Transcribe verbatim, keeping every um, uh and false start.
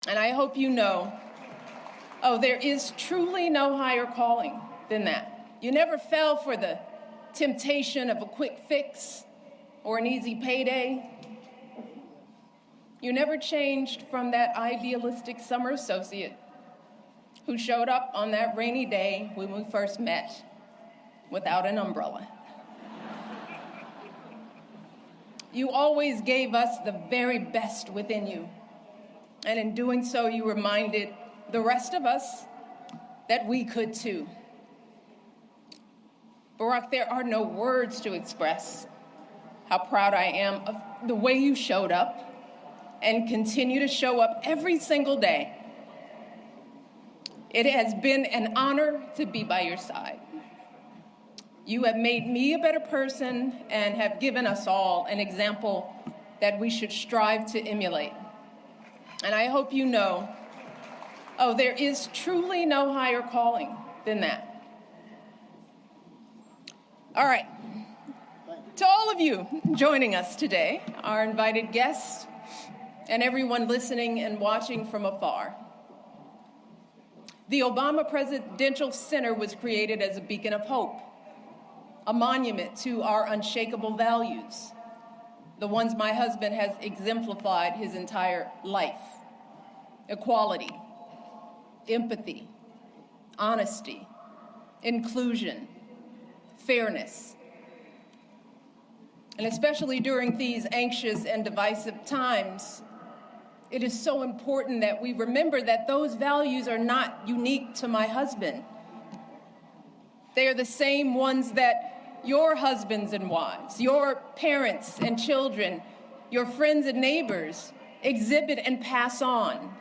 And I hope you know, oh, there is truly no higher calling than that. You never fell for the temptation of a quick fix or an easy payday. You never changed from that idealistic summer associate who showed up on that rainy day when we first met without an umbrella. You always gave us the very best within you. And in doing so, you reminded the rest of us that we could too. Barack, there are no words to express how proud I am of the way you showed up and continue to show up every single day. It has been an honor to be by your side. You have made me a better person and have given us all an example that we should strive to emulate. And I hope you know, oh, there is truly no higher calling than that. All right. To all of you joining us today, our invited guests, and everyone listening and watching from afar, the Obama Presidential Center was created as a beacon of hope, a monument to our unshakable values, the ones my husband has exemplified his entire life: equality, empathy, honesty, inclusion, fairness. And especially during these anxious and divisive times, it is so important that we remember that those values are not unique to my husband. They are the same ones that your husbands and wives, your parents and children, your friends and neighbors exhibit and pass on.